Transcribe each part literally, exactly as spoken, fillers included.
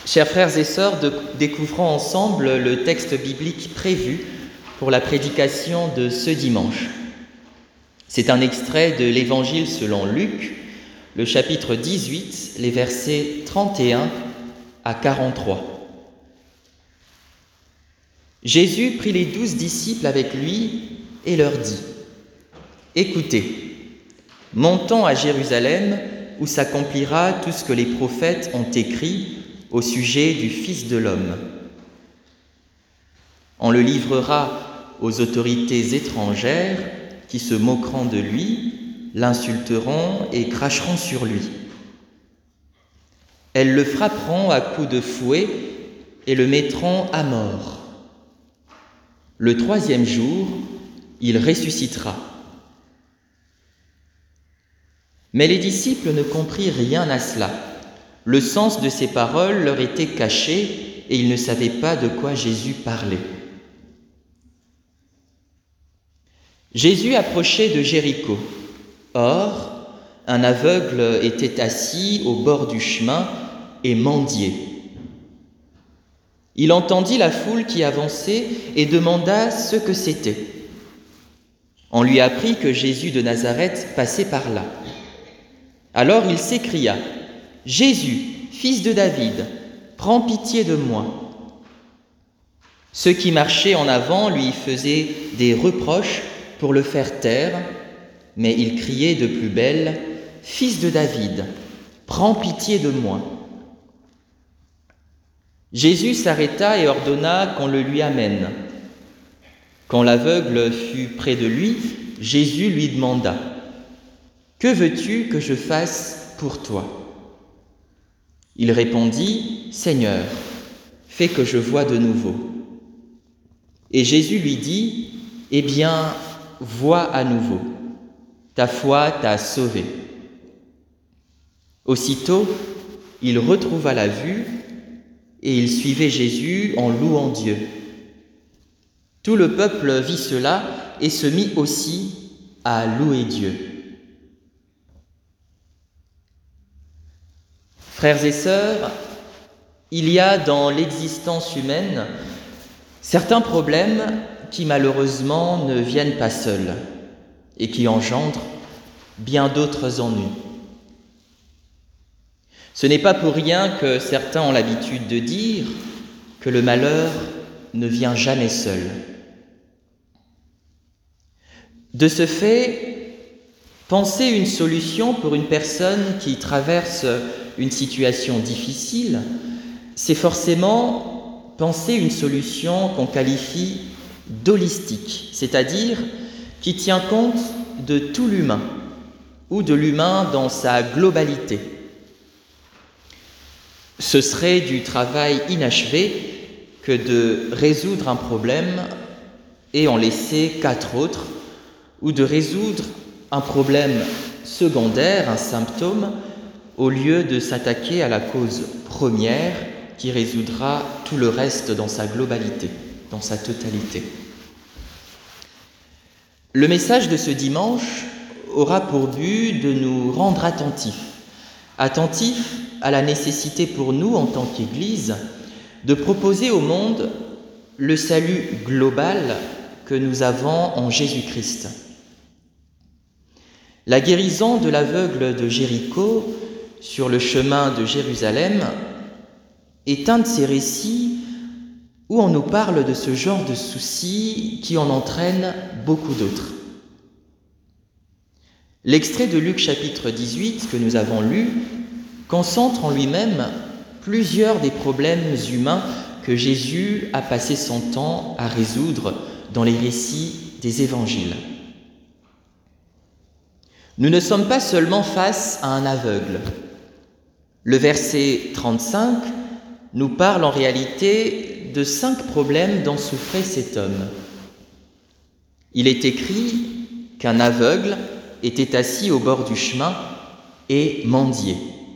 Chers frères et sœurs, de, découvrons ensemble le texte biblique prévu pour la prédication de ce dimanche. C'est un extrait de l'Évangile selon Luc, le chapitre dix-huit, les versets trente et un à quarante-trois. Jésus prit les douze disciples avec lui et leur dit : « Écoutez, montons à Jérusalem où s'accomplira tout ce que les prophètes ont écrit au sujet du Fils de l'homme. On le livrera aux autorités étrangères qui se moqueront de lui, l'insulteront et cracheront sur lui. Elles le frapperont à coups de fouet et le mettront à mort. Le troisième jour, il ressuscitera. » Mais les disciples ne comprirent rien à cela. Le sens de ces paroles leur était caché et ils ne savaient pas de quoi Jésus parlait. Jésus approchait de Jéricho. Or, un aveugle était assis au bord du chemin et mendiait. Il entendit la foule qui avançait et demanda ce que c'était. On lui apprit que Jésus de Nazareth passait par là. Alors il s'écria : « Jésus, fils de David, prends pitié de moi. » Ceux qui marchaient en avant lui faisaient des reproches pour le faire taire, mais il criait de plus belle : « Fils de David, prends pitié de moi. » Jésus s'arrêta et ordonna qu'on le lui amène. Quand l'aveugle fut près de lui, Jésus lui demanda : « Que veux-tu que je fasse pour toi ? » Il répondit : « Seigneur, fais que je voie de nouveau. » Et Jésus lui dit : « Eh bien, vois à nouveau. Ta foi t'a sauvé. » Aussitôt, il retrouva la vue et il suivait Jésus en louant Dieu. Tout le peuple vit cela et se mit aussi à louer Dieu. Frères et sœurs, il y a dans l'existence humaine certains problèmes qui malheureusement ne viennent pas seuls et qui engendrent bien d'autres ennuis. Ce n'est pas pour rien que certains ont l'habitude de dire que le malheur ne vient jamais seul. De ce fait, penser une solution pour une personne qui traverse une situation difficile, c'est forcément penser une solution qu'on qualifie d'holistique, c'est-à-dire qui tient compte de tout l'humain ou de l'humain dans sa globalité. Ce serait du travail inachevé que de résoudre un problème et en laisser quatre autres, ou de résoudre un problème secondaire, un symptôme, au lieu de s'attaquer à la cause première qui résoudra tout le reste dans sa globalité, dans sa totalité. Le message de ce dimanche aura pour but de nous rendre attentifs, attentifs à la nécessité pour nous, en tant qu'Église, de proposer au monde le salut global que nous avons en Jésus-Christ. La guérison de l'aveugle de Jéricho sur le chemin de Jérusalem est un de ces récits où on nous parle de ce genre de soucis qui en entraîne beaucoup d'autres. L'extrait de Luc chapitre dix-huit que nous avons lu concentre en lui-même plusieurs des problèmes humains que Jésus a passé son temps à résoudre dans les récits des évangiles. Nous ne sommes pas seulement face à un aveugle. Le verset trente-cinq nous parle en réalité de cinq problèmes dont souffrait cet homme. Il est écrit qu'un aveugle était assis au bord du chemin et mendiait.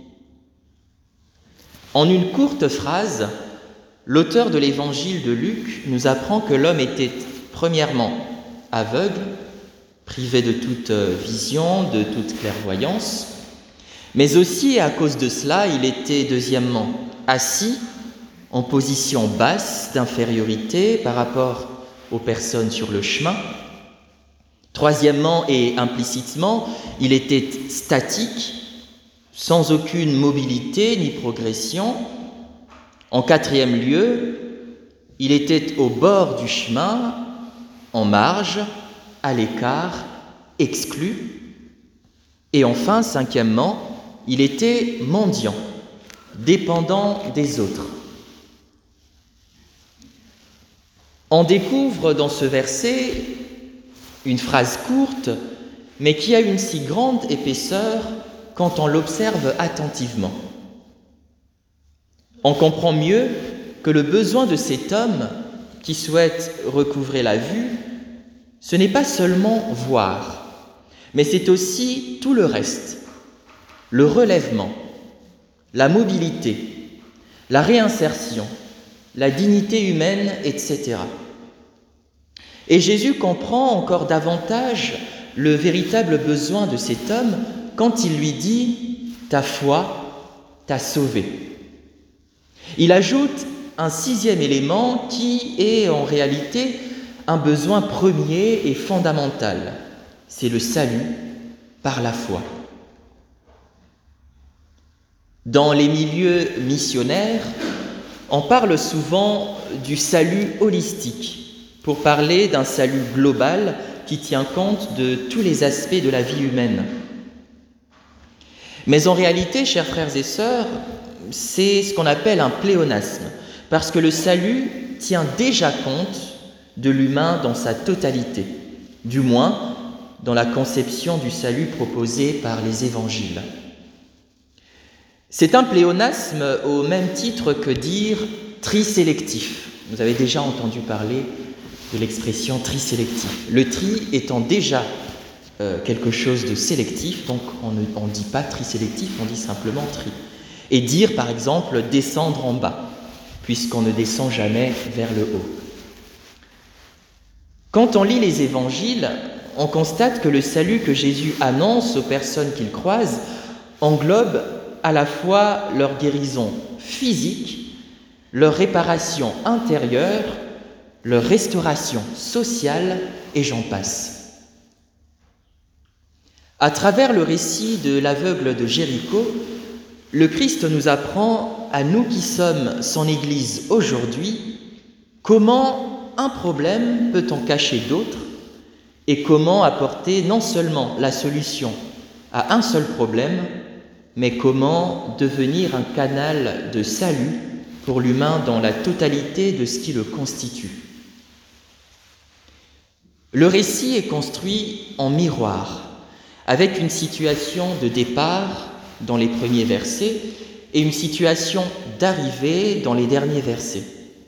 En une courte phrase, l'auteur de l'évangile de Luc nous apprend que l'homme était premièrement aveugle, privé de toute vision, de toute clairvoyance, mais aussi, à cause de cela, il était deuxièmement assis en position basse d'infériorité par rapport aux personnes sur le chemin. Troisièmement et implicitement, il était statique, sans aucune mobilité ni progression. En quatrième lieu, il était au bord du chemin, en marge, à l'écart, exclu. Et enfin, cinquièmement, il était mendiant, dépendant des autres. On découvre dans ce verset une phrase courte, mais qui a une si grande épaisseur quand on l'observe attentivement. On comprend mieux que le besoin de cet homme qui souhaite recouvrer la vue, ce n'est pas seulement voir, mais c'est aussi tout le reste, le relèvement, la mobilité, la réinsertion, la dignité humaine, et cetera. Et Jésus comprend encore davantage le véritable besoin de cet homme quand il lui dit « ta foi t'a sauvé ». Il ajoute un sixième élément qui est en réalité un besoin premier et fondamental, c'est le salut par la foi. Dans les milieux missionnaires, on parle souvent du salut holistique, pour parler d'un salut global qui tient compte de tous les aspects de la vie humaine. Mais en réalité, chers frères et sœurs, c'est ce qu'on appelle un pléonasme, parce que le salut tient déjà compte de l'humain dans sa totalité, du moins dans la conception du salut proposée par les évangiles. C'est un pléonasme au même titre que dire tri sélectif. Vous avez déjà entendu parler de l'expression tri sélectif. Le tri étant déjà euh, quelque chose de sélectif, donc on ne dit pas tri sélectif, on dit simplement tri. Et dire par exemple descendre en bas, puisqu'on ne descend jamais vers le haut. Quand on lit les évangiles, on constate que le salut que Jésus annonce aux personnes qu'il croise englobe à la fois leur guérison physique, leur réparation intérieure, leur restauration sociale, et j'en passe. À travers le récit de l'aveugle de Jéricho, le Christ nous apprend, à nous qui sommes son Église aujourd'hui, comment un problème peut en cacher d'autres et comment apporter non seulement la solution à un seul problème, mais comment devenir un canal de salut pour l'humain dans la totalité de ce qui le constitue. Le récit est construit en miroir, avec une situation de départ dans les premiers versets et une situation d'arrivée dans les derniers versets.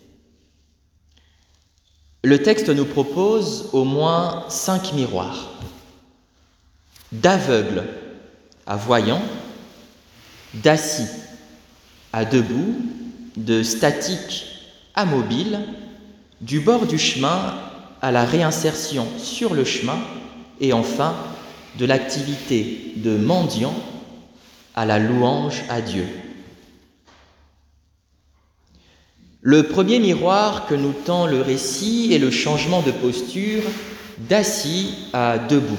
Le texte nous propose au moins cinq miroirs. D'aveugle à voyant, d'assis à debout, de statique à mobile, du bord du chemin à la réinsertion sur le chemin et enfin de l'activité de mendiant à la louange à Dieu. Le premier miroir que nous tend le récit est le changement de posture d'assis à debout.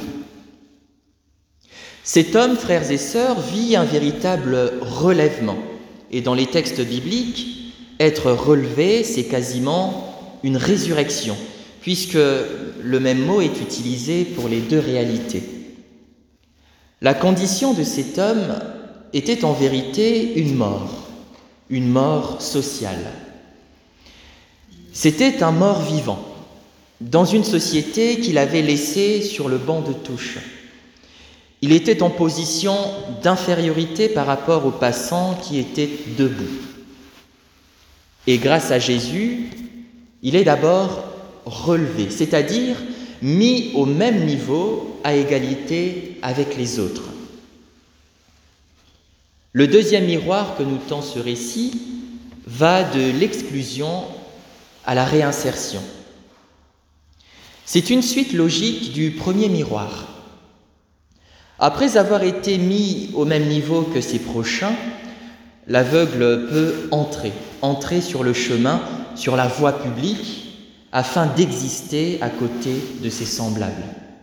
Cet homme, frères et sœurs, vit un véritable relèvement. Et dans les textes bibliques, être relevé, c'est quasiment une résurrection, puisque le même mot est utilisé pour les deux réalités. La condition de cet homme était en vérité une mort, une mort sociale. C'était un mort vivant, dans une société qu'il avait laissée sur le banc de touche. Il était en position d'infériorité par rapport aux passants qui étaient debout. Et grâce à Jésus, il est d'abord relevé, c'est-à-dire mis au même niveau, à égalité avec les autres. Le deuxième miroir que nous tend ce récit va de l'exclusion à la réinsertion. C'est une suite logique du premier miroir. Après avoir été mis au même niveau que ses prochains, l'aveugle peut entrer entrer sur le chemin, sur la voie publique, afin d'exister à côté de ses semblables.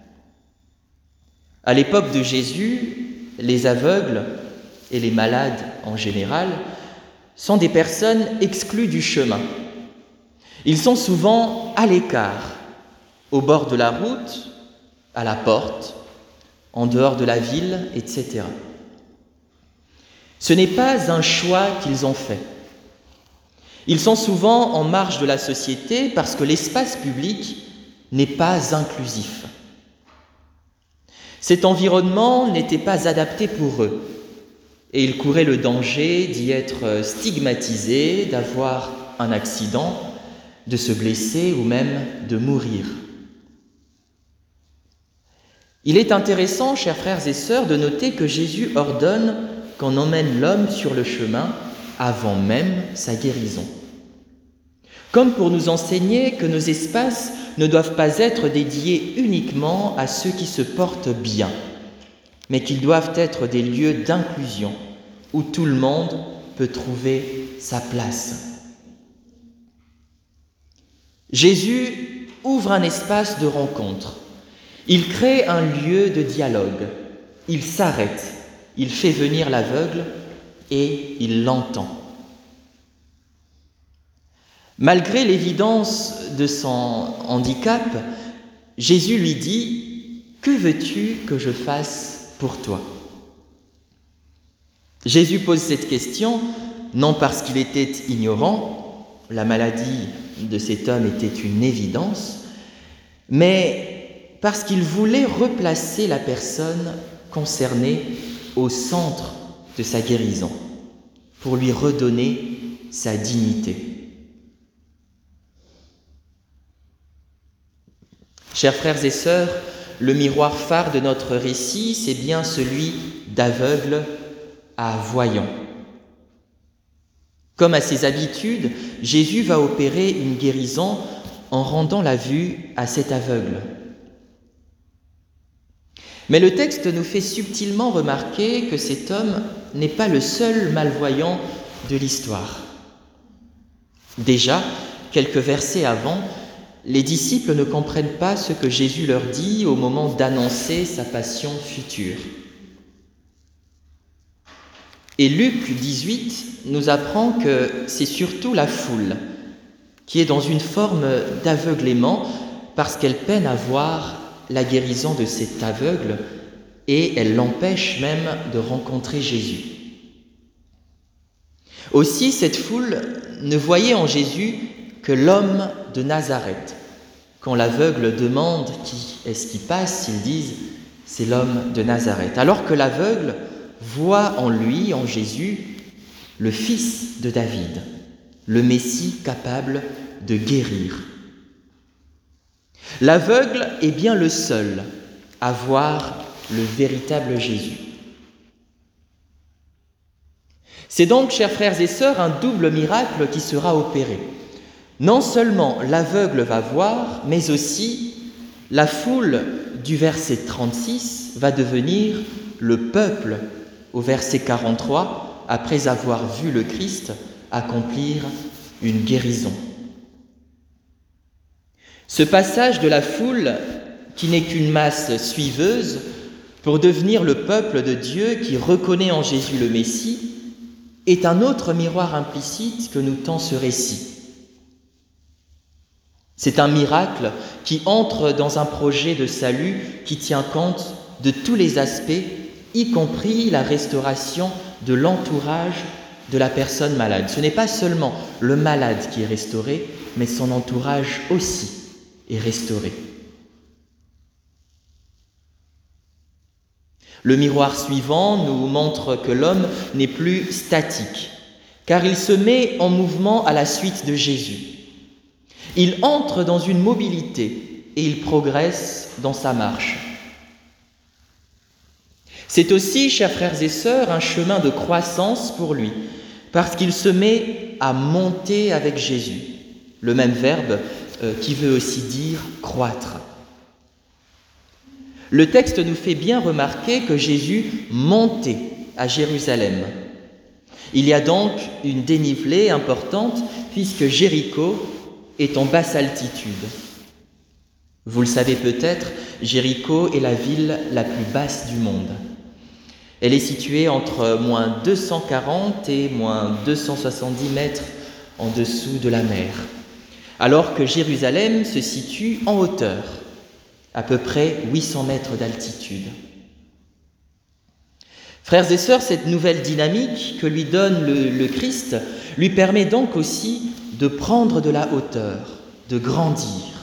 À l'époque de Jésus, les aveugles et les malades en général sont des personnes exclues du chemin. Ils sont souvent à l'écart, au bord de la route, à la porte, en dehors de la ville, et cetera. Ce n'est pas un choix qu'ils ont fait. Ils sont souvent en marge de la société parce que l'espace public n'est pas inclusif. Cet environnement n'était pas adapté pour eux et ils couraient le danger d'y être stigmatisés, d'avoir un accident, de se blesser ou même de mourir. Il est intéressant, chers frères et sœurs, de noter que Jésus ordonne qu'on emmène l'homme sur le chemin avant même sa guérison. Comme pour nous enseigner que nos espaces ne doivent pas être dédiés uniquement à ceux qui se portent bien, mais qu'ils doivent être des lieux d'inclusion où tout le monde peut trouver sa place. Jésus ouvre un espace de rencontre. Il crée un lieu de dialogue. Il s'arrête. Il fait venir l'aveugle et il l'entend. Malgré l'évidence de son handicap, Jésus lui dit « Que veux-tu que je fasse pour toi ?» Jésus pose cette question non parce qu'il était ignorant, la maladie de cet homme était une évidence, mais parce qu'il voulait replacer la personne concernée au centre de sa guérison, pour lui redonner sa dignité. Chers frères et sœurs, le miroir phare de notre récit, c'est bien celui d'aveugle à voyant. Comme à ses habitudes, Jésus va opérer une guérison en rendant la vue à cet aveugle. Mais le texte nous fait subtilement remarquer que cet homme n'est pas le seul malvoyant de l'histoire. Déjà, quelques versets avant, les disciples ne comprennent pas ce que Jésus leur dit au moment d'annoncer sa passion future. Et Luc dix-huit nous apprend que c'est surtout la foule qui est dans une forme d'aveuglement parce qu'elle peine à voir la guérison de cet aveugle et elle l'empêche même de rencontrer Jésus. Aussi, cette foule ne voyait en Jésus que l'homme de Nazareth. Quand l'aveugle demande qui est-ce qui passe, ils disent « c'est l'homme de Nazareth ». Alors que l'aveugle voit en lui, en Jésus, le fils de David, le Messie capable de guérir. L'aveugle est bien le seul à voir le véritable Jésus. C'est donc, chers frères et sœurs, un double miracle qui sera opéré. Non seulement l'aveugle va voir, mais aussi la foule du verset trente-six va devenir le peuple au verset quarante-trois, après avoir vu le Christ accomplir une guérison. Ce passage de la foule, qui n'est qu'une masse suiveuse, pour devenir le peuple de Dieu qui reconnaît en Jésus le Messie, est un autre miroir implicite que nous tend ce récit. C'est un miracle qui entre dans un projet de salut qui tient compte de tous les aspects, y compris la restauration de l'entourage de la personne malade. Ce n'est pas seulement le malade qui est restauré, mais son entourage aussi est restauré. Le miroir suivant nous montre que l'homme n'est plus statique, car il se met en mouvement à la suite de Jésus. Il entre dans une mobilité et il progresse dans sa marche. C'est aussi, chers frères et sœurs, un chemin de croissance pour lui, parce qu'il se met à monter avec Jésus, le même verbe euh, qui veut aussi dire croître. Le texte nous fait bien remarquer que Jésus montait à Jérusalem. Il y a donc une dénivelée importante puisque Jéricho est en basse altitude. Vous le savez peut-être, Jéricho est la ville la plus basse du monde. Elle est située entre moins deux cent quarante et moins deux cent soixante-dix mètres en dessous de la mer, alors que Jérusalem se situe en hauteur, à peu près huit cents mètres d'altitude. Frères et sœurs, cette nouvelle dynamique que lui donne le, le Christ lui permet donc aussi de prendre de la hauteur, de grandir.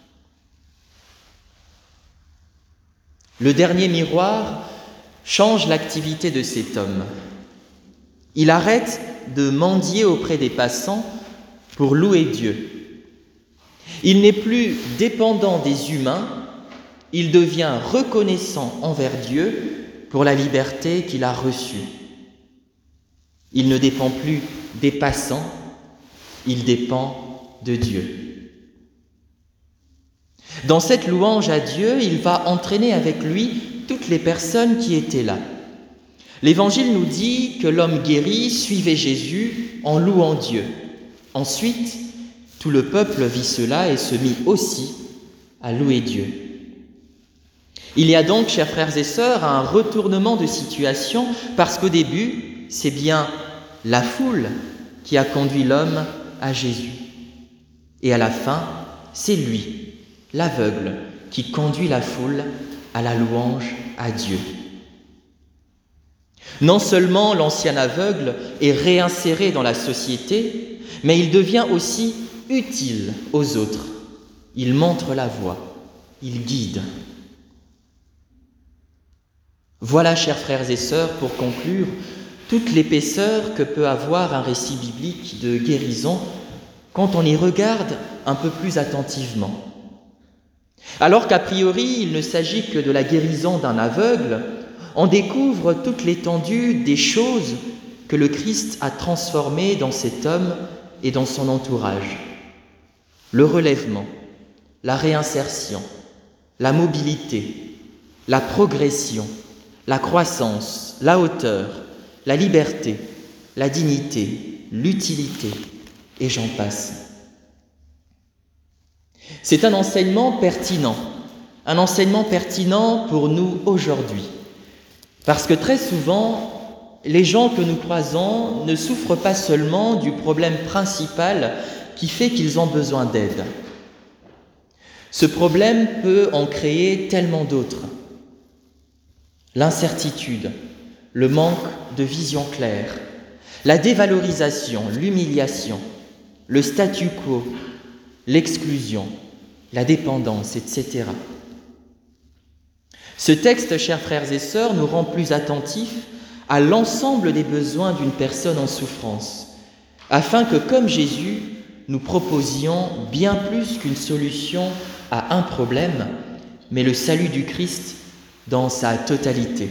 Le dernier miroir change l'activité de cet homme. Il arrête de mendier auprès des passants pour louer Dieu. Il n'est plus dépendant des humains, il devient reconnaissant envers Dieu pour la liberté qu'il a reçue. Il ne dépend plus des passants, il dépend de Dieu. Dans cette louange à Dieu, il va entraîner avec lui toutes les personnes qui étaient là. L'Évangile nous dit que l'homme guéri suivait Jésus en louant Dieu. Ensuite, tout le peuple vit cela et se mit aussi à louer Dieu. Il y a donc, chers frères et sœurs, un retournement de situation parce qu'au début, c'est bien la foule qui a conduit l'homme à Jésus. Et à la fin, c'est lui, l'aveugle, qui conduit la foule à la louange à Dieu. Non seulement l'ancien aveugle est réinséré dans la société, mais il devient aussi utile aux autres. Il montre la voie, il guide. Voilà, chers frères et sœurs, pour conclure, toute l'épaisseur que peut avoir un récit biblique de guérison quand on y regarde un peu plus attentivement. Alors qu'a priori, il ne s'agit que de la guérison d'un aveugle, on découvre toute l'étendue des choses que le Christ a transformées dans cet homme et dans son entourage. Le relèvement, la réinsertion, la mobilité, la progression, la croissance, la hauteur, la liberté, la dignité, l'utilité, et j'en passe. C'est un enseignement pertinent, un enseignement pertinent pour nous aujourd'hui, parce que très souvent, les gens que nous croisons ne souffrent pas seulement du problème principal qui fait qu'ils ont besoin d'aide. Ce problème peut en créer tellement d'autres. L'incertitude, le manque de vision claire, la dévalorisation, l'humiliation, le statu quo, l'exclusion, la dépendance, et cetera. Ce texte, chers frères et sœurs, nous rend plus attentifs à l'ensemble des besoins d'une personne en souffrance, afin que, comme Jésus, nous proposions bien plus qu'une solution à un problème, mais le salut du Christ dans sa totalité.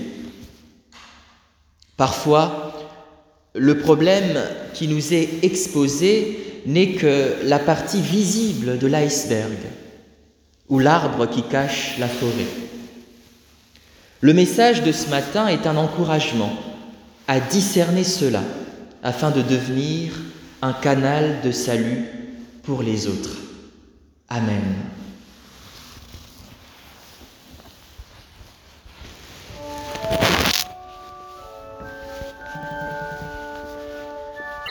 Parfois, le problème qui nous est exposé n'est que la partie visible de l'iceberg, ou l'arbre qui cache la forêt. Le message de ce matin est un encouragement à discerner cela, afin de devenir un canal de salut pour les autres. Amen.